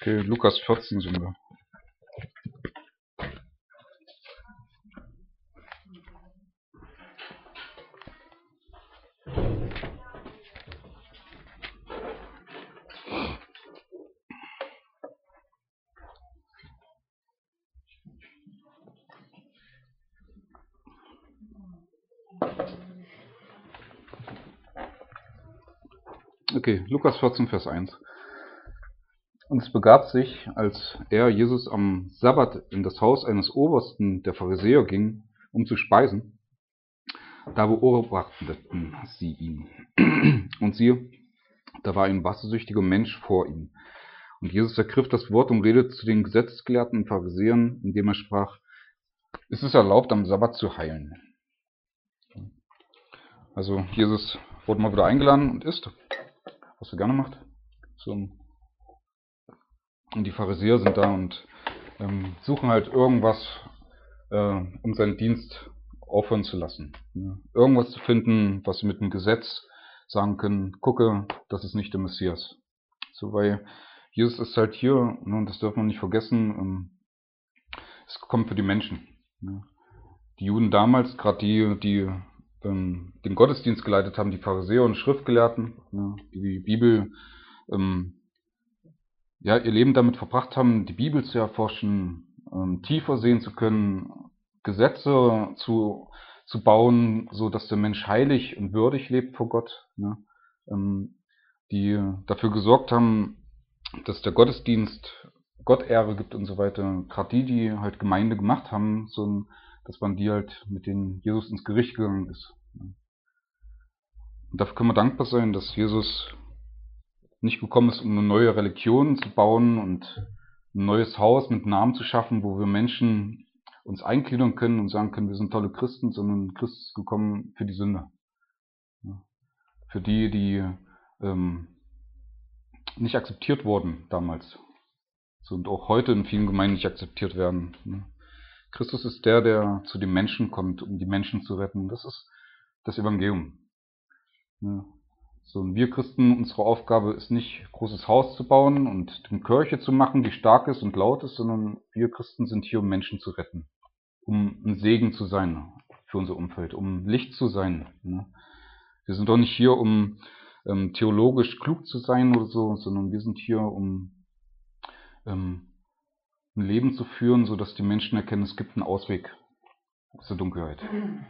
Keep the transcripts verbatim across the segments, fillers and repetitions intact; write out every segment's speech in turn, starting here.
Okay, Lukas vierzehn sind wir. Okay, Lukas vierzehn, Vers eins. Und es begab sich, als er, Jesus, am Sabbat in das Haus eines Obersten der Pharisäer ging, um zu speisen, da beobachteten sie ihn. Und siehe, da war ein wassersüchtiger Mensch vor ihm. Und Jesus ergriff das Wort und redete zu den Gesetzesgelehrten und Pharisäern, indem er sprach: Es ist erlaubt, am Sabbat zu heilen. Also Jesus wurde mal wieder eingeladen und isst, was er gerne macht. So. Und die Pharisäer sind da und ähm, suchen halt irgendwas, äh, um seinen Dienst aufhören zu lassen. Ja. Irgendwas zu finden, was sie mit dem Gesetz sagen können: Gucke, das ist nicht der Messias. So, weil Jesus ist halt hier, ne, und das dürfen wir nicht vergessen, ähm, es kommt für die Menschen. Ne. Die Juden damals, gerade die, die ähm, den Gottesdienst geleitet haben, die Pharisäer und Schriftgelehrten, ne, die die Bibel, ähm, ja, ihr Leben damit verbracht haben, die Bibel zu erforschen, ähm, tiefer sehen zu können, Gesetze zu, zu bauen, so dass der Mensch heilig und würdig lebt vor Gott, ne, ähm, die dafür gesorgt haben, dass der Gottesdienst Gott Ehre gibt und so weiter. Gerade die, die halt Gemeinde gemacht haben, so, das waren die halt, mit denen Jesus ins Gericht gegangen ist. Und dafür können wir dankbar sein, dass Jesus nicht gekommen ist, um eine neue Religion zu bauen und ein neues Haus mit Namen zu schaffen, wo wir Menschen uns eingliedern können und sagen können, wir sind tolle Christen, sondern Christus ist gekommen für die Sünder. Für die, die ähm, nicht akzeptiert wurden damals. So, und auch heute in vielen Gemeinden nicht akzeptiert werden. Christus ist der, der zu den Menschen kommt, um die Menschen zu retten. Das ist das Evangelium. So, und wir Christen, unsere Aufgabe ist nicht, ein großes Haus zu bauen und eine Kirche zu machen, die stark ist und laut ist, sondern wir Christen sind hier, um Menschen zu retten. Um ein Segen zu sein für unser Umfeld, um Licht zu sein. Wir sind doch nicht hier, um ähm, theologisch klug zu sein oder so, sondern wir sind hier, um ähm, ein Leben zu führen, sodass die Menschen erkennen, es gibt einen Ausweg aus der Dunkelheit.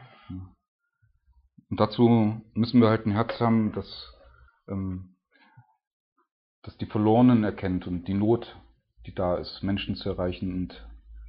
Und dazu müssen wir halt ein Herz haben, das, ähm, das die Verlorenen erkennt und die Not, die da ist, Menschen zu erreichen. Und,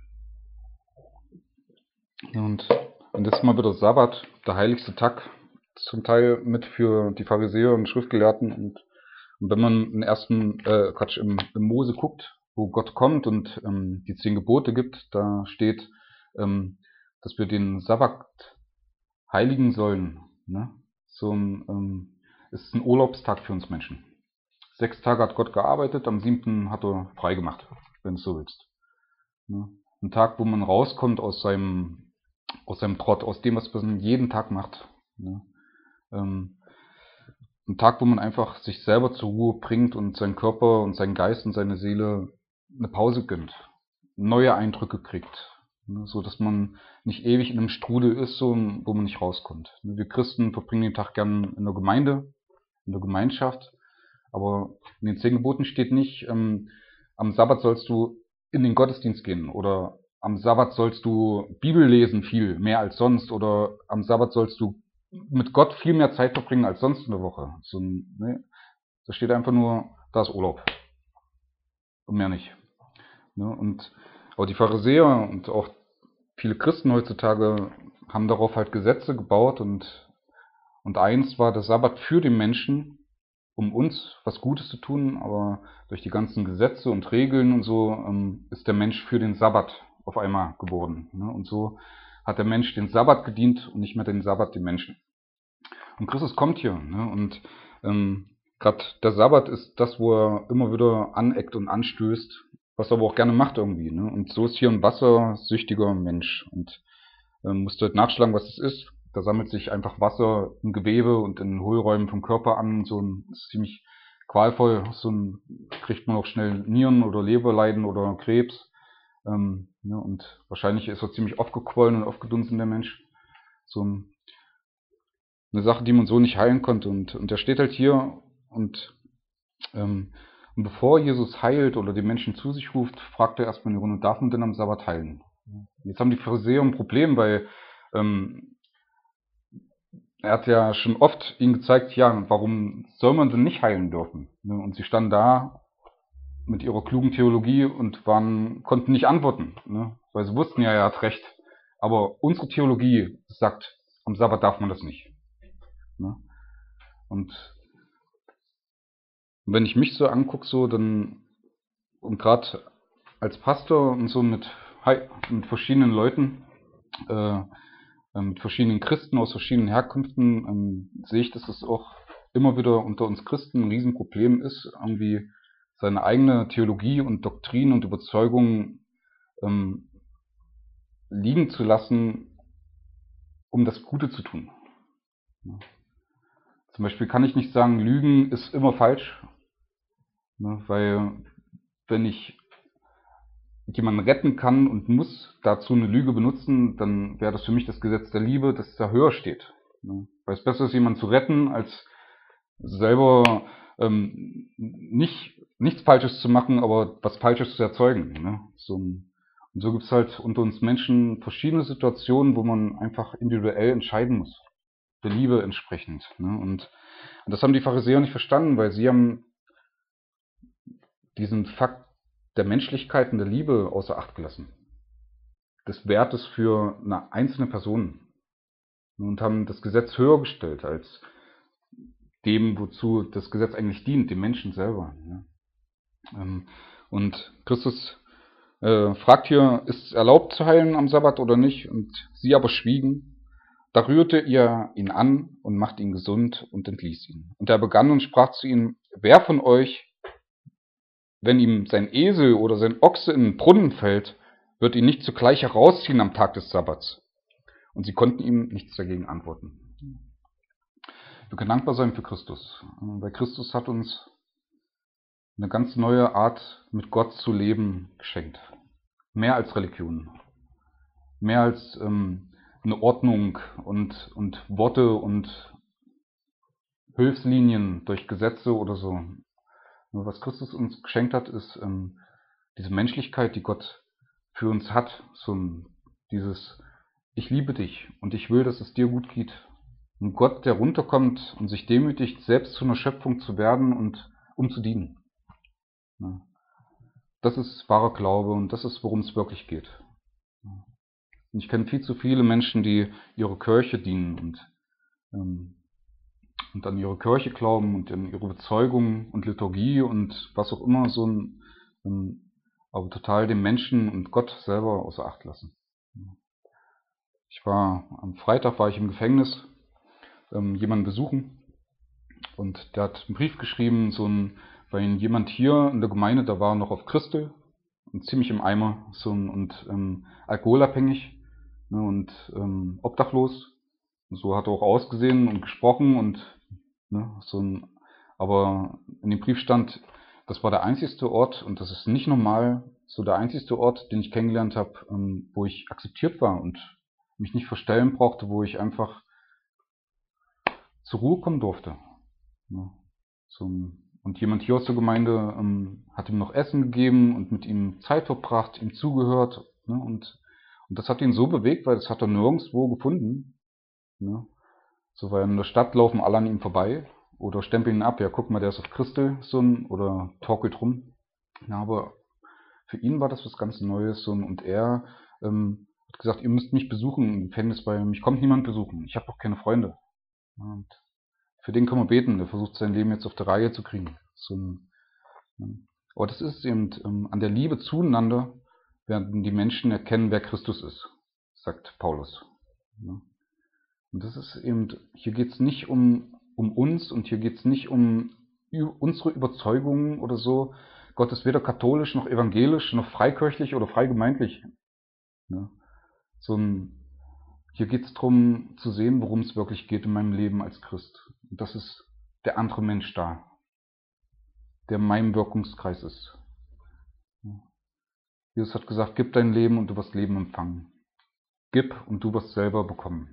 und, und das ist mal wieder Sabbat, der heiligste Tag, zum Teil mit für die Pharisäer und Schriftgelehrten. Und, und wenn man im ersten, äh, Quatsch, im, im Mose guckt, wo Gott kommt und ähm, die zehn Gebote gibt, da steht, ähm, dass wir den Sabbat heiligen sollen. Ne? So ein, ähm, ist ein Urlaubstag für uns Menschen. Sechs Tage hat Gott gearbeitet, am siebten hat er frei gemacht, wenn du so willst. Ne? Ein Tag, wo man rauskommt aus seinem, aus seinem Trott, aus dem, was man jeden Tag macht. Ne? Ähm, ein Tag, wo man einfach sich selber zur Ruhe bringt und seinen Körper und seinen Geist und seine Seele eine Pause gönnt, neue Eindrücke kriegt, ne, so dass man nicht ewig in einem Strudel ist, so, wo man nicht rauskommt. Wir Christen verbringen den Tag gern in der Gemeinde, in der Gemeinschaft, aber in den zehn Geboten steht nicht, ähm, am Sabbat sollst du in den Gottesdienst gehen oder am Sabbat sollst du Bibel lesen viel, mehr als sonst, oder am Sabbat sollst du mit Gott viel mehr Zeit verbringen als sonst in der Woche. So, ne, da steht einfach nur, da ist Urlaub. Und mehr nicht. Ne, und auch die Pharisäer und auch viele Christen heutzutage haben darauf halt Gesetze gebaut und, und eins war der Sabbat für den Menschen, um uns was Gutes zu tun, aber durch die ganzen Gesetze und Regeln und so ähm, ist der Mensch für den Sabbat auf einmal geboren. Ne? Und so hat der Mensch den Sabbat gedient und nicht mehr den Sabbat den Menschen. Und Christus kommt hier, ne? Und ähm, gerade der Sabbat ist das, wo er immer wieder aneckt und anstößt, was er aber auch gerne macht irgendwie. Ne? Und so ist hier ein wassersüchtiger Mensch. Und ähm, musst du halt nachschlagen, was es ist. Da sammelt sich einfach Wasser im Gewebe und in Hohlräumen vom Körper an. So ein, das ist ziemlich qualvoll. So ein, kriegt man auch schnell Nieren- oder Leberleiden oder Krebs. Ähm, ne, und wahrscheinlich ist er ziemlich aufgequollen und aufgedunsen, der Mensch. So ein, eine Sache, die man so nicht heilen konnte. Und, und er steht halt hier und, ähm, und bevor Jesus heilt oder die Menschen zu sich ruft, fragt er erstmal in die Runde, darf man denn am Sabbat heilen? Jetzt haben die Pharisäer ein Problem, weil ähm, er hat ja schon oft ihnen gezeigt, ja, warum soll man denn nicht heilen dürfen? Und sie standen da mit ihrer klugen Theologie und waren, konnten nicht antworten, ne? Weil sie wussten ja, er hat recht. Aber unsere Theologie sagt, am Sabbat darf man das nicht. Ne? Und wenn ich mich so angucke, so, dann, und gerade als Pastor und so mit, mit verschiedenen Leuten, äh, mit verschiedenen Christen aus verschiedenen Herkünften, ähm, sehe ich, dass es auch immer wieder unter uns Christen ein Riesenproblem ist, irgendwie seine eigene Theologie und Doktrin und Überzeugung ähm, liegen zu lassen, um das Gute zu tun. Ja. Zum Beispiel kann ich nicht sagen, Lügen ist immer falsch, ne, weil wenn ich jemanden retten kann und muss dazu eine Lüge benutzen, dann wäre das für mich das Gesetz der Liebe, das da höher steht. Ne. Weil es besser ist, jemanden zu retten, als selber ähm, nicht nichts Falsches zu machen, aber was Falsches zu erzeugen. Ne. So, und so gibt es halt unter uns Menschen verschiedene Situationen, wo man einfach individuell entscheiden muss. Der Liebe entsprechend. Ne. Und, und das haben die Pharisäer nicht verstanden, weil sie haben diesen Fakt der Menschlichkeit und der Liebe außer Acht gelassen. Des Wertes für eine einzelne Person. Und haben das Gesetz höher gestellt als dem, wozu das Gesetz eigentlich dient, dem Menschen selber. Und Christus äh, fragt hier, ist es erlaubt zu heilen am Sabbat oder nicht? Und sie aber schwiegen. Da rührte ihr ihn an und machte ihn gesund und entließ ihn. Und er begann und sprach zu ihnen, wer von euch, wenn ihm sein Esel oder sein Ochse in den Brunnen fällt, wird ihn nicht zugleich herausziehen am Tag des Sabbats? Und sie konnten ihm nichts dagegen antworten. Wir können dankbar sein für Christus, weil Christus hat uns eine ganz neue Art, mit Gott zu leben, geschenkt. Mehr als Religion. Mehr als ähm, eine Ordnung und, und Worte und Hilfslinien durch Gesetze oder so. Nur was Christus uns geschenkt hat, ist ähm, diese Menschlichkeit, die Gott für uns hat. So ein, dieses Ich liebe dich und ich will, dass es dir gut geht. Ein Gott, der runterkommt und sich demütigt, selbst zu einer Schöpfung zu werden und um zu dienen. Ja. Das ist wahrer Glaube und das ist, worum es wirklich geht. Und ich kenne viel zu viele Menschen, die ihre Kirche dienen und, ähm, und an ihre Kirche glauben und an ihre Überzeugung und Liturgie und was auch immer, so ein, ähm, aber total den Menschen und Gott selber außer Acht lassen. Ich war, am Freitag war ich im Gefängnis, ähm, jemanden besuchen und der hat einen Brief geschrieben, so ein, weil jemand hier in der Gemeinde, da war noch auf Christel und ziemlich im Eimer, so ein, und ähm, alkoholabhängig, ne, und ähm, obdachlos. Und so hat er auch ausgesehen und gesprochen und ne, so ein, aber in dem Brief stand, das war der einzigste Ort und das ist nicht normal, so der einzigste Ort, den ich kennengelernt habe, ähm, wo ich akzeptiert war und mich nicht verstellen brauchte, wo ich einfach zur Ruhe kommen durfte. Ne. So, und jemand hier aus der Gemeinde ähm, hat ihm noch Essen gegeben und mit ihm Zeit verbracht, ihm zugehört. Ne, und, und das hat ihn so bewegt, weil das hat er nirgendwo gefunden. Ne. So, weil in der Stadt laufen alle an ihm vorbei oder stempeln ihn ab. Ja, guck mal, der ist auf Christel, so ein, oder torkelt rum. Ja, aber für ihn war das was ganz Neues. So, und er ähm, hat gesagt, ihr müsst mich besuchen im Gefängnis, weil mich kommt niemand besuchen. Ich habe auch keine Freunde. Und für den kann man beten. Der versucht sein Leben jetzt auf der Reihe zu kriegen. So ein, aber das ist eben, ähm, an der Liebe zueinander werden die Menschen erkennen, wer Christus ist, sagt Paulus. Ja. Und das ist eben, hier geht es nicht um, um uns und hier geht es nicht um unsere Überzeugungen oder so. Gott ist weder katholisch noch evangelisch noch freikirchlich oder freigemeindlich. Ja. So ein, hier geht es darum zu sehen, worum es wirklich geht in meinem Leben als Christ. Und das ist der andere Mensch da. der in meinem Wirkungskreis ist. Jesus hat gesagt, gib dein Leben und du wirst Leben empfangen. Gib und du wirst selber bekommen.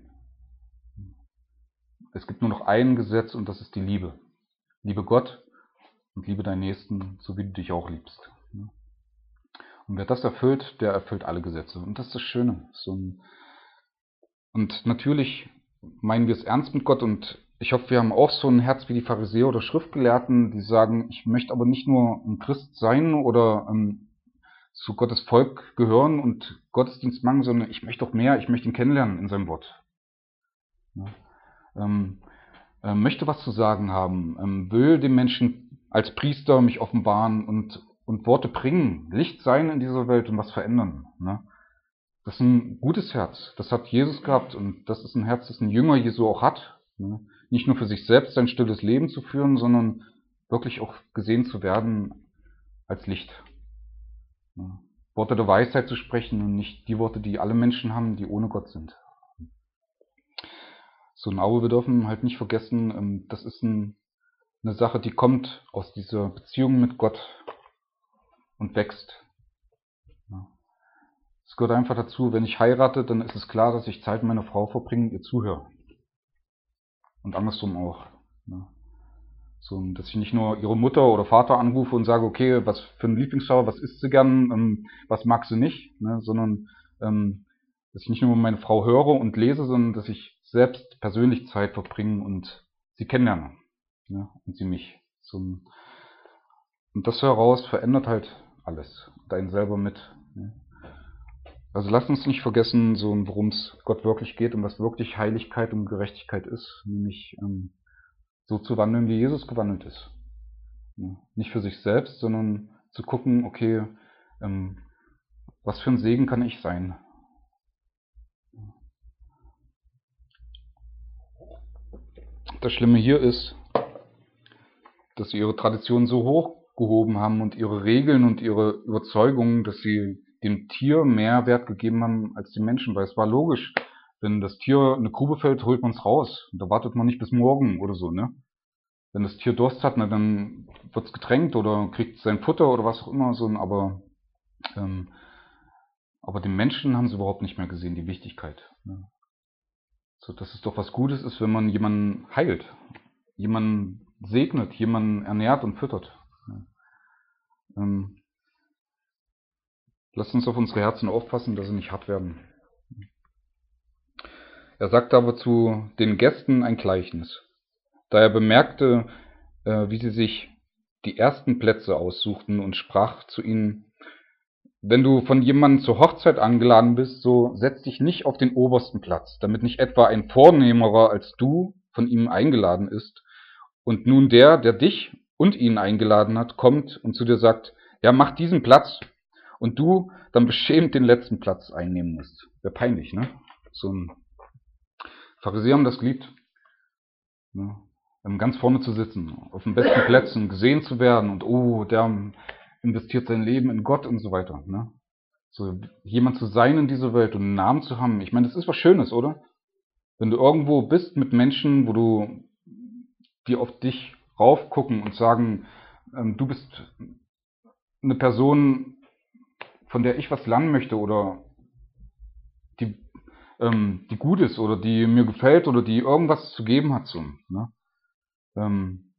Es gibt nur noch ein Gesetz und das ist die Liebe. Liebe Gott und liebe deinen Nächsten, so wie du dich auch liebst. Und wer das erfüllt, der erfüllt alle Gesetze. Und das ist das Schöne. So ein und natürlich meinen wir es ernst mit Gott und ich hoffe, wir haben auch so ein Herz wie die Pharisäer oder Schriftgelehrten, die sagen, ich möchte aber nicht nur ein Christ sein oder ähm, zu Gottes Volk gehören und Gottesdienst machen, sondern ich möchte auch mehr, ich möchte ihn kennenlernen in seinem Wort. Ja. Ähm, äh, möchte was zu sagen haben, ähm, will dem Menschen als Priester mich offenbaren und, und Worte bringen, Licht sein in dieser Welt und was verändern. Ne? Das ist ein gutes Herz. Das hat Jesus gehabt und das ist ein Herz, das ein Jünger Jesu auch hat. Ne? Nicht nur für sich selbst sein stilles Leben zu führen, sondern wirklich auch gesehen zu werden als Licht. Ne? Worte der Weisheit zu sprechen und nicht die Worte, die alle Menschen haben, die ohne Gott sind. So, aber wir dürfen halt nicht vergessen, das ist ein, eine Sache, die kommt aus dieser Beziehung mit Gott und wächst. Es gehört einfach dazu, wenn ich heirate, dann ist es klar, dass ich Zeit mit meiner Frau verbringe und ihr zuhöre. Und andersrum auch. So, dass ich nicht nur ihre Mutter oder Vater anrufe und sage, okay, was für ein Lieblingsfarbe, was isst sie gern, was mag sie nicht, ne? Sondern dass ich nicht nur meine Frau höre und lese, sondern dass ich selbst persönlich Zeit verbringe und sie kennenlerne. Ne? Und sie mich. So, und das heraus verändert halt alles. Und einen selber mit. Ne? Also lasst uns nicht vergessen, so worum es Gott wirklich geht und was wirklich Heiligkeit und Gerechtigkeit ist, nämlich ähm, so zu wandeln, wie Jesus gewandelt ist. Ja, nicht für sich selbst, sondern zu gucken, okay, ähm, was für ein Segen kann ich sein? Das Schlimme hier ist, dass sie ihre Traditionen so hochgehoben haben und ihre Regeln und ihre Überzeugungen, dass sie dem Tier mehr Wert gegeben haben als die Menschen, weil es war logisch, wenn das Tier eine Grube fällt, holt man es raus. Und da wartet man nicht bis morgen oder so, ne? Wenn das Tier Durst hat, na, dann wird es getränkt oder kriegt sein Futter oder was auch immer, so, aber, ähm, aber den Menschen haben sie überhaupt nicht mehr gesehen, die Wichtigkeit. Ne? So, dass es doch was Gutes ist, wenn man jemanden heilt, jemanden segnet, jemanden ernährt und füttert. Ne? Ähm, Lasst uns auf unsere Herzen aufpassen, dass sie nicht hart werden. Er sagte aber zu den Gästen ein Gleichnis. Da er bemerkte, äh, wie sie sich die ersten Plätze aussuchten und sprach zu ihnen, wenn du von jemandem zur Hochzeit eingeladen bist, so setz dich nicht auf den obersten Platz, damit nicht etwa ein Vornehmerer als du von ihm eingeladen ist und nun der, der dich und ihn eingeladen hat, kommt und zu dir sagt, ja, mach diesen Platz und du dann beschämt den letzten Platz einnehmen musst. Wäre peinlich, ne? So ein Pharisäer haben das geliebt, ne? Ganz vorne zu sitzen, auf den besten Plätzen, gesehen zu werden und oh, der investiert sein Leben in Gott und so weiter. Ne? So jemand zu sein in dieser Welt und einen Namen zu haben, ich meine, das ist was Schönes, oder? Wenn du irgendwo bist mit Menschen, wo du die auf dich raufgucken und sagen, ähm, du bist eine Person, von der ich was lernen möchte oder die, ähm, die gut ist oder die mir gefällt oder die irgendwas zu geben hat. So, ne? ähm,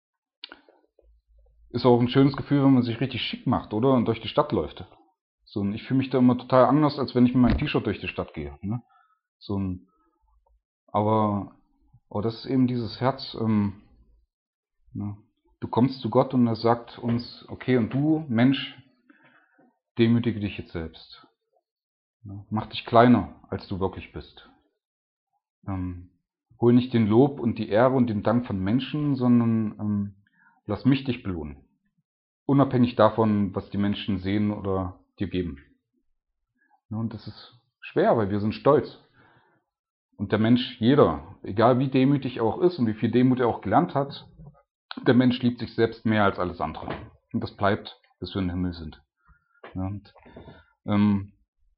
ist auch ein schönes Gefühl, wenn man sich richtig schick macht, oder? Und durch die Stadt läuft. So, und ich fühle mich da immer total anders, als wenn ich mit meinem T-Shirt durch die Stadt gehe. Ne? So ein, aber, aber das ist eben dieses Herz, ähm, ne? Du kommst zu Gott und er sagt uns, okay, und du, Mensch, demütige dich jetzt selbst. Ne? Mach dich kleiner, als du wirklich bist. Ähm, hol nicht den Lob und die Ehre und den Dank von Menschen, sondern ähm, lass mich dich belohnen. Unabhängig davon, was die Menschen sehen oder dir geben. Ja, und das ist schwer, weil wir sind stolz. Und der Mensch, jeder, egal wie demütig er auch ist und wie viel Demut er auch gelernt hat, der Mensch liebt sich selbst mehr als alles andere. Und das bleibt, bis wir im Himmel sind. Ja, und, ähm,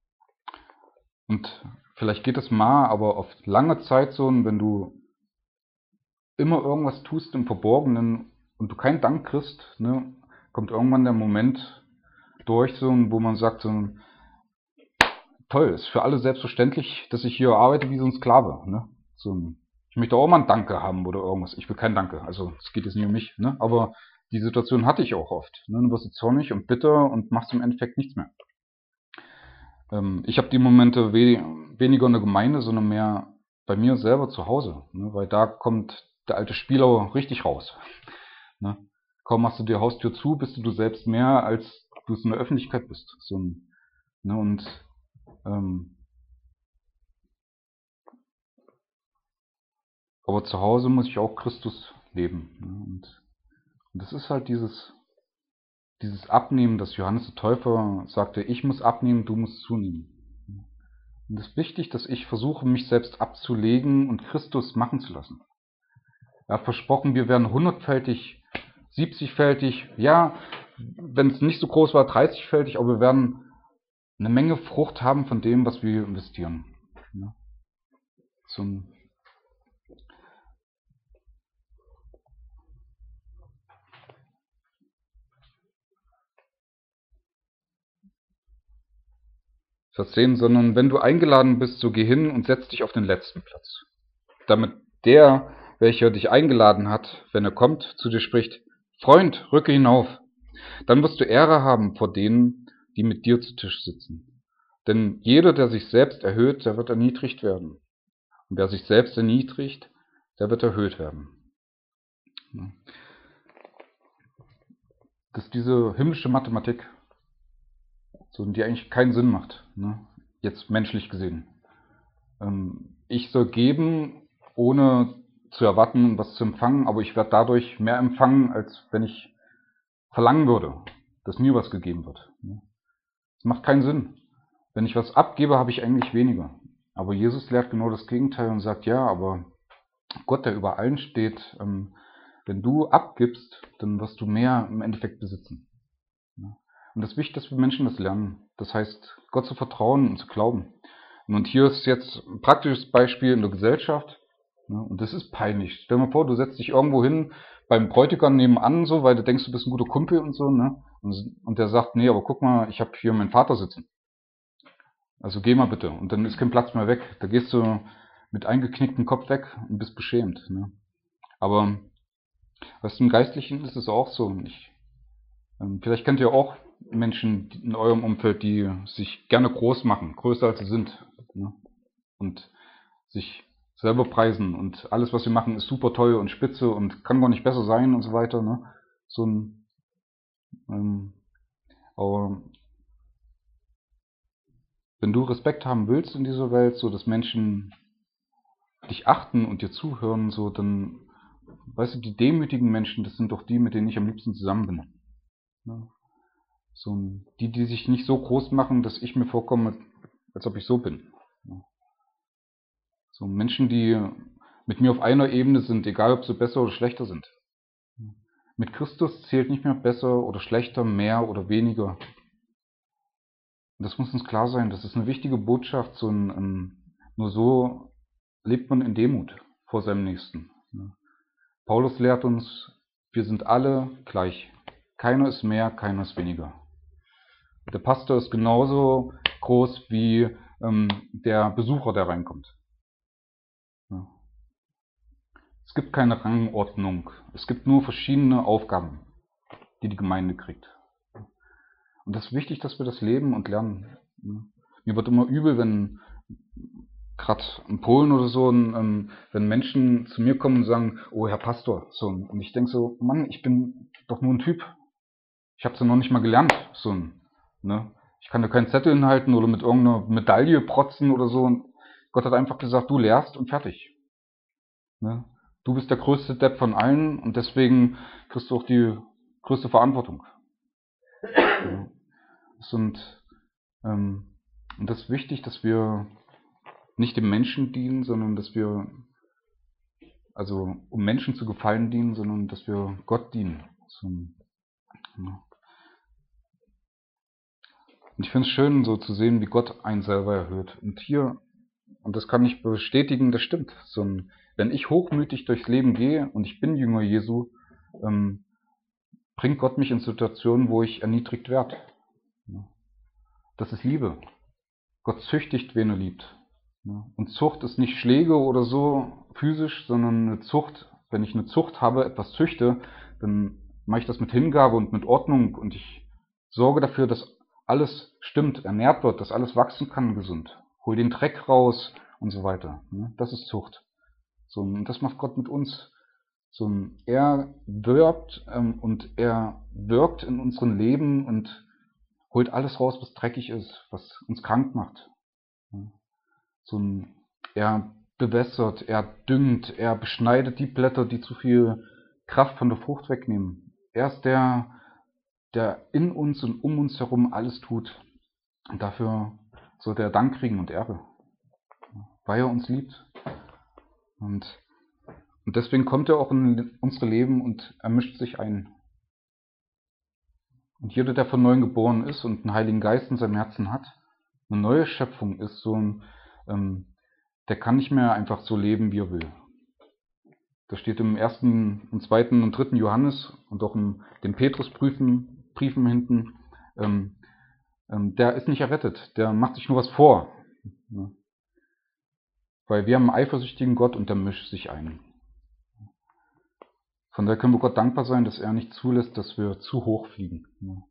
und vielleicht geht es mal, aber auf lange Zeit so, wenn du immer irgendwas tust im Verborgenen und du keinen Dank kriegst, ne, kommt irgendwann der Moment durch, so, wo man sagt, so, toll, ist für alle selbstverständlich, dass ich hier arbeite wie so ein Sklave. Ne? So, ich möchte auch mal ein Danke haben oder irgendwas. Ich will kein Danke, also es geht jetzt nicht um mich. Ne? Aber die Situation hatte ich auch oft. Ne? Du wirst zornig und bitter und machst im Endeffekt nichts mehr. Ähm, ich habe die Momente we weniger in der Gemeinde, sondern mehr bei mir selber zu Hause. Ne? Weil da kommt der alte Spieler richtig raus. Ne? Kaum machst du die Haustür zu, bist du du selbst mehr, als du es in der Öffentlichkeit bist. So ein, ne? Und ähm, aber zu Hause muss ich auch Christus leben. Ne? Und, und das ist halt dieses, dieses Abnehmen, das Johannes der Täufer sagte, ich muss abnehmen, du musst zunehmen. Und es ist wichtig, dass ich versuche, mich selbst abzulegen und Christus machen zu lassen. Er hat versprochen, wir werden hundertfältig, siebzigfältig, ja, wenn es nicht so groß war, dreißigfältig, aber wir werden eine Menge Frucht haben von dem, was wir investieren. Ja. Zum Vers zehn, sondern wenn du eingeladen bist, so geh hin und setz dich auf den letzten Platz, damit der, welcher dich eingeladen hat, wenn er kommt, zu dir spricht, Freund, rücke hinauf. Dann wirst du Ehre haben vor denen, die mit dir zu Tisch sitzen. Denn jeder, der sich selbst erhöht, der wird erniedrigt werden. Und wer sich selbst erniedrigt, der wird erhöht werden. Das ist diese himmlische Mathematik, so, die eigentlich keinen Sinn macht, ne? Jetzt menschlich gesehen. Ähm, ich soll geben, ohne zu erwarten, was zu empfangen, aber ich werde dadurch mehr empfangen, als wenn ich verlangen würde, dass mir was gegeben wird. Das macht keinen Sinn. Wenn ich was abgebe, habe ich eigentlich weniger. Aber Jesus lehrt genau das Gegenteil und sagt, ja, aber Gott, der über allen steht, ähm, wenn du abgibst, dann wirst du mehr im Endeffekt besitzen. Und das ist wichtig, dass wir Menschen das lernen. Das heißt, Gott zu vertrauen und zu glauben. Und hier ist jetzt ein praktisches Beispiel in der Gesellschaft. Und das ist peinlich. Stell dir mal vor, du setzt dich irgendwo hin beim Bräutigam nebenan, so, weil du denkst, du bist ein guter Kumpel und so, ne? Und der sagt, nee, aber guck mal, ich habe hier meinen Vater sitzen. Also geh mal bitte. Und dann ist kein Platz mehr weg. Da gehst du mit eingeknicktem Kopf weg und bist beschämt. Ne? Aber was im Geistlichen ist es auch so. Ich, ähm, vielleicht kennt ihr auch Menschen in eurem Umfeld, die sich gerne groß machen, größer als sie sind. Ne? Und sich selber preisen und alles, was sie machen, ist super toll und spitze und kann gar nicht besser sein und so weiter. Ne? So ein, ähm, aber wenn du Respekt haben willst in dieser Welt, so dass Menschen dich achten und dir zuhören, so dann, weißt du, die demütigen Menschen, das sind doch die, mit denen ich am liebsten zusammen bin. Ja? So die, die sich nicht so groß machen, dass ich mir vorkomme, als ob ich so bin. Ja? So Menschen, die mit mir auf einer Ebene sind, egal ob sie besser oder schlechter sind. Mit Christus zählt nicht mehr besser oder schlechter, mehr oder weniger. Und das muss uns klar sein, das ist eine wichtige Botschaft, so ein, ein, nur so lebt man in Demut vor seinem Nächsten. Ja? Paulus lehrt uns, wir sind alle gleich. Keiner ist mehr, keiner ist weniger. Der Pastor ist genauso groß wie ähm, der Besucher, der reinkommt. Ja. Es gibt keine Rangordnung. Es gibt nur verschiedene Aufgaben, die die Gemeinde kriegt. Und das ist wichtig, dass wir das leben und lernen. Ja. Mir wird immer übel, wenn gerade in Polen oder so, ähm, wenn Menschen zu mir kommen und sagen, oh Herr Pastor, so, und ich denke so, Mann, ich bin doch nur ein Typ. Ich habe es ja noch nicht mal gelernt, so ein, ne? Ich kann da keinen Zettel hinhalten oder mit irgendeiner Medaille protzen oder so. Und Gott hat einfach gesagt, du lehrst und fertig. Ne? Du bist der größte Depp von allen und deswegen kriegst du auch die größte Verantwortung. Ja. Und, ähm, und das ist wichtig, dass wir nicht dem Menschen dienen, sondern dass wir, also um Menschen zu gefallen dienen, sondern dass wir Gott dienen. So, ja. Und ich finde es schön, so zu sehen, wie Gott einen selber erhöht. Und hier, und das kann ich bestätigen, das stimmt. So ein, wenn ich hochmütig durchs Leben gehe und ich bin Jünger Jesu, ähm, bringt Gott mich in Situationen, wo ich erniedrigt werde. Das ist Liebe. Gott züchtigt, wen er liebt. Und Zucht ist nicht Schläge oder so physisch, sondern eine Zucht. Wenn ich eine Zucht habe, etwas züchte, dann mache ich das mit Hingabe und mit Ordnung und ich sorge dafür, dass alles stimmt, ernährt wird, dass alles wachsen kann gesund. Hol den Dreck raus und so weiter. Das ist Zucht. So, und das macht Gott mit uns. So, er wirkt ähm, und er wirkt in unserem Leben und holt alles raus, was dreckig ist, was uns krank macht. So, er bewässert, er düngt, er beschneidet die Blätter, die zu viel Kraft von der Frucht wegnehmen. Er ist der, der in uns und um uns herum alles tut. Und dafür sollte er Dank kriegen und Ehre, weil er uns liebt. Und, und deswegen kommt er auch in unsere Leben und er mischt sich ein. Und jeder, der von neuem geboren ist und einen Heiligen Geist in seinem Herzen hat, eine neue Schöpfung ist, so ein, ähm, der kann nicht mehr einfach so leben, wie er will. Das steht im ersten, im zweiten und dritten Johannes und auch in den Petrusbriefen Briefen hinten. Ähm, ähm, der ist nicht errettet, der macht sich nur was vor. Ja. Weil wir haben einen eifersüchtigen Gott und der mischt sich ein. Von daher können wir Gott dankbar sein, dass er nicht zulässt, dass wir zu hoch fliegen.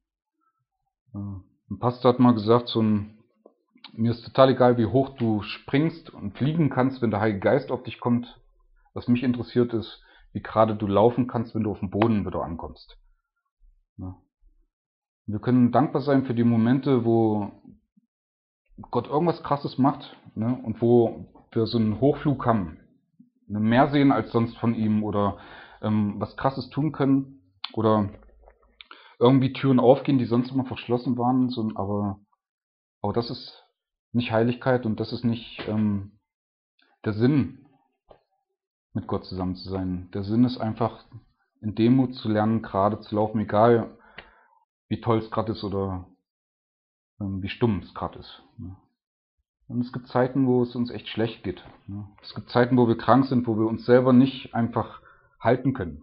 Ja. Ein Pastor hat mal gesagt, so ein, mir ist total egal, wie hoch du springst und fliegen kannst, wenn der Heilige Geist auf dich kommt. Was mich interessiert ist, wie gerade du laufen kannst, wenn du auf dem Boden wieder ankommst. Ja. Wir können dankbar sein für die Momente, wo Gott irgendwas Krasses macht, ne, und wo wir so einen Hochflug haben, ne, mehr sehen als sonst von ihm oder ähm, was Krasses tun können oder irgendwie Türen aufgehen, die sonst immer verschlossen waren. So, aber, aber das ist nicht Heiligkeit und das ist nicht ähm, der Sinn, mit Gott zusammen zu sein. Der Sinn ist einfach, in Demut zu lernen, gerade zu laufen, egal wie toll es gerade ist oder ähm, wie stumm es gerade ist. Ne. Und es gibt Zeiten, wo es uns echt schlecht geht. Ne. Es gibt Zeiten, wo wir krank sind, wo wir uns selber nicht einfach halten können.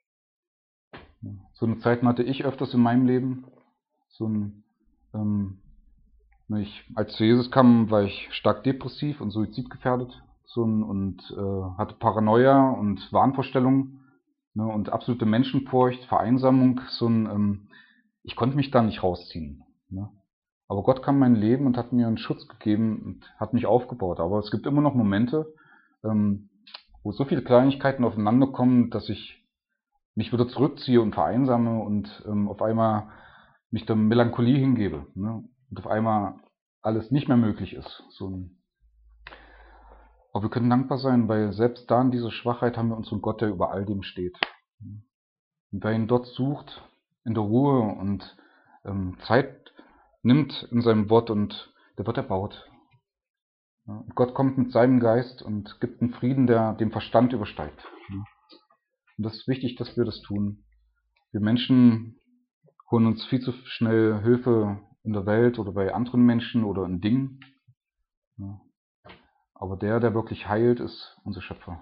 So eine Zeit hatte ich öfters in meinem Leben. So ein, ähm, ich, als zu Jesus kam, war ich stark depressiv und suizidgefährdet. So ein, und äh, hatte Paranoia und Wahnvorstellungen, ne, und absolute Menschenfurcht, Vereinsamung. So ein, ähm, ich konnte mich da nicht rausziehen. Ne. Aber Gott kam in mein Leben und hat mir einen Schutz gegeben und hat mich aufgebaut. Aber es gibt immer noch Momente, ähm, wo so viele Kleinigkeiten aufeinander kommen, dass ich mich wieder zurückziehe und vereinsame und ähm, auf einmal mich der Melancholie hingebe, ne? Und auf einmal alles nicht mehr möglich ist. So ein Aber wir können dankbar sein, weil selbst da in dieser Schwachheit haben wir unseren Gott, der über all dem steht. Und wer ihn dort sucht, in der Ruhe und ähm, Zeit nimmt in seinem Wort, und der wird erbaut. Ja, und Gott kommt mit seinem Geist und gibt einen Frieden, der den Verstand übersteigt. Ja. Und das ist wichtig, dass wir das tun. Wir Menschen holen uns viel zu schnell Hilfe in der Welt oder bei anderen Menschen oder in Dingen. Ja. Aber der, der wirklich heilt, ist unser Schöpfer.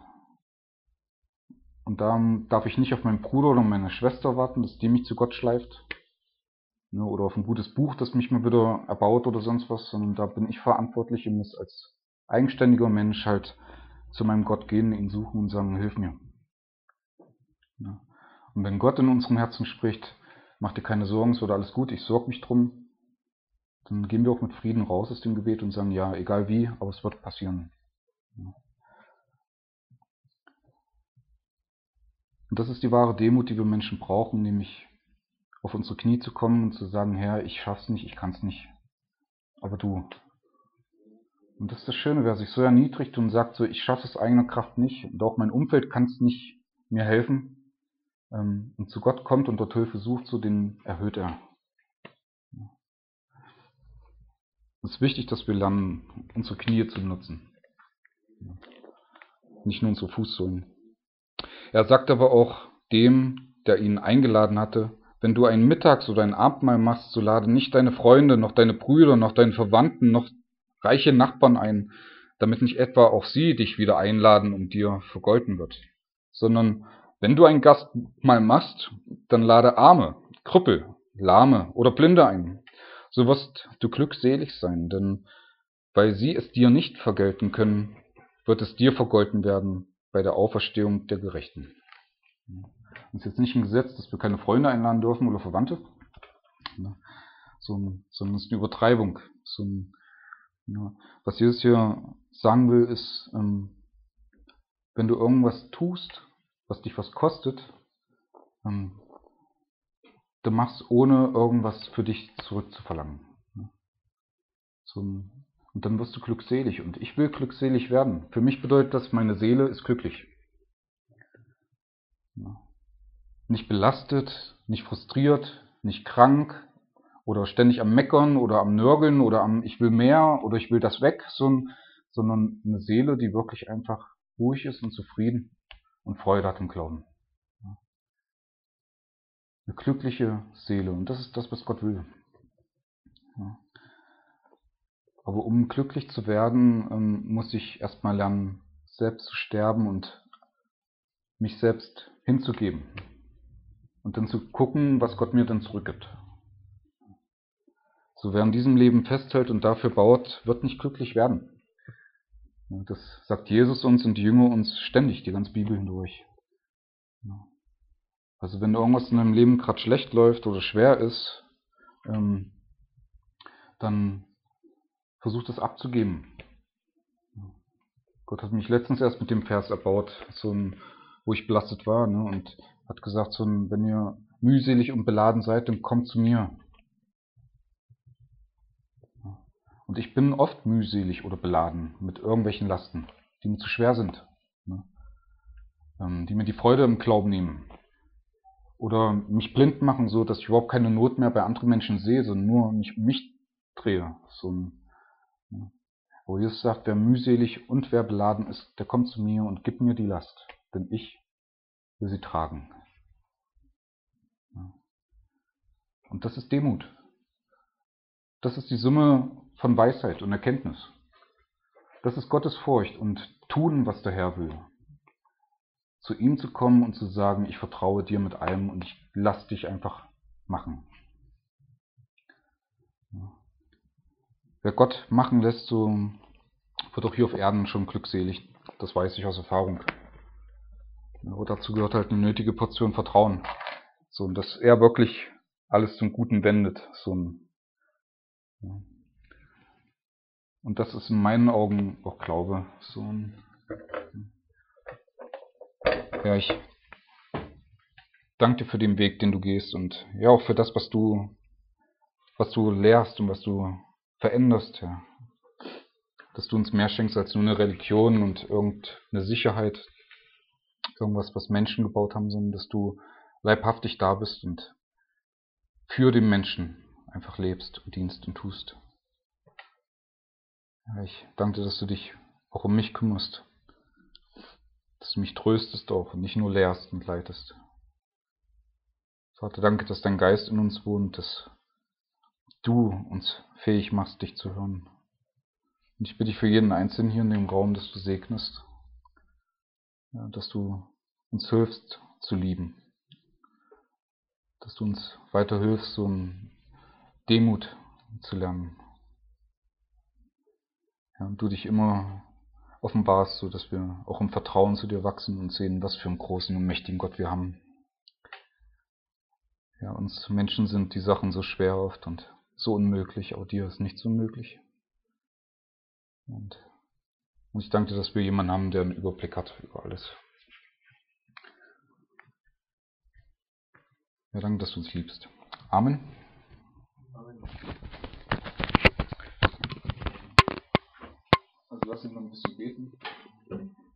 Und da darf ich nicht auf meinen Bruder oder meine Schwester warten, dass die mich zu Gott schleift. Ne, oder auf ein gutes Buch, das mich mal wieder erbaut oder sonst was, sondern da bin ich verantwortlich und muss als eigenständiger Mensch halt zu meinem Gott gehen, ihn suchen und sagen, hilf mir. Ja. Und wenn Gott in unserem Herzen spricht, mach dir keine Sorgen, es wird alles gut, ich sorge mich drum, dann gehen wir auch mit Frieden raus aus dem Gebet und sagen, ja, egal wie, aber es wird passieren. Ja. Und das ist die wahre Demut, die wir Menschen brauchen, nämlich auf unsere Knie zu kommen und zu sagen, Herr, ich schaff's nicht, ich kann's nicht, aber du. Und das ist das Schöne, wer sich so erniedrigt und sagt, so, ich schaffe es eigener Kraft nicht und auch mein Umfeld kann es nicht mir helfen, ähm, und zu Gott kommt und dort Hilfe sucht, so den erhöht er. Es ist wichtig, dass wir lernen, unsere Knie zu nutzen, nicht nur unsere Fußsohlen. Er sagt aber auch dem, der ihn eingeladen hatte, wenn du ein Mittags- oder ein Abendmahl machst, so lade nicht deine Freunde, noch deine Brüder, noch deine Verwandten, noch reiche Nachbarn ein, damit nicht etwa auch sie dich wieder einladen und dir vergolten wird, sondern Wenn du ein Gastmahl machst, dann lade Arme, Krüppel, Lahme oder Blinde ein. So wirst du glückselig sein, denn weil sie es dir nicht vergelten können, wird es dir vergolten werden bei der Auferstehung der Gerechten. Es ist jetzt nicht ein Gesetz, dass wir keine Freunde einladen dürfen oder Verwandte, sondern es ist eine Übertreibung. So ein, ja, was Jesus hier sagen will, ist, ähm, wenn du irgendwas tust, was dich was kostet, ähm, du machst, ohne irgendwas für dich zurückzuverlangen. So ein, und dann wirst du glückselig. Und ich will glückselig werden. Für mich bedeutet das, meine Seele ist glücklich. Ja. Nicht belastet, nicht frustriert, nicht krank oder ständig am Meckern oder am Nörgeln oder am Ich will mehr oder ich will das weg, sondern eine Seele, die wirklich einfach ruhig ist und zufrieden und Freude hat im Glauben. Eine glückliche Seele. Und das ist das, was Gott will. Ja. Aber um glücklich zu werden, ähm, muss ich erstmal lernen, selbst zu sterben und mich selbst hinzugeben. Und dann zu gucken, was Gott mir dann zurückgibt. So, wer an diesem Leben festhält und dafür baut, wird nicht glücklich werden. Das sagt Jesus uns und die Jünger uns ständig, die ganze Bibel hindurch. Also wenn irgendwas in deinem Leben gerade schlecht läuft oder schwer ist, ähm, dann versuch das abzugeben. Gott hat mich letztens erst mit dem Vers erbaut, so ein, wo ich belastet war, ne, und hat gesagt, so ein, wenn ihr mühselig und beladen seid, dann kommt zu mir. Und ich bin oft mühselig oder beladen mit irgendwelchen Lasten, die mir zu schwer sind, ne, ähm, die mir die Freude im Glauben nehmen. Oder mich blind machen, so dass ich überhaupt keine Not mehr bei anderen Menschen sehe, sondern nur mich um mich drehe. So ein, ja. Wo Jesus sagt, wer mühselig und wer beladen ist, der kommt zu mir und gibt mir die Last, denn ich will sie tragen. Ja. Und das ist Demut. Das ist die Summe von Weisheit und Erkenntnis. Das ist Gottes Furcht und tun, was der Herr will. Zu ihm zu kommen und zu sagen, ich vertraue dir mit allem und ich lass dich einfach machen. Ja. Wer Gott machen lässt, so wird auch hier auf Erden schon glückselig. Das weiß ich aus Erfahrung. Aber dazu gehört halt eine nötige Portion Vertrauen. So, und dass er wirklich alles zum Guten wendet. So ein, ja. Und das ist in meinen Augen auch Glaube. So ein, ja, ich danke dir für den Weg, den du gehst und ja auch für das, was du, was du lehrst und was du veränderst. Ja. Dass du uns mehr schenkst als nur eine Religion und irgendeine Sicherheit, irgendwas, was Menschen gebaut haben, sondern dass du leibhaftig da bist und für den Menschen einfach lebst und dienst und tust. Ja, ich danke dir, dass du dich auch um mich kümmerst, dass du mich tröstest auch und nicht nur lehrst und leitest. Vater, danke, dass dein Geist in uns wohnt, dass du uns fähig machst, dich zu hören. Und ich bitte dich für jeden Einzelnen hier in dem Raum, dass du segnest, ja, dass du uns hilfst zu lieben, dass du uns weiter hilfst, so eine Demut zu lernen. Ja, und du dich immer offenbarst, so dass wir auch im Vertrauen zu dir wachsen und sehen, was für einen großen und mächtigen Gott wir haben. Ja, uns Menschen sind die Sachen so schwer oft und so unmöglich, auch dir ist nichts unmöglich. Und, und ich danke dir, dass wir jemanden haben, der einen Überblick hat über alles. Ja, danke, dass du uns liebst. Amen. Amen. Also lass ihn noch ein bisschen beten.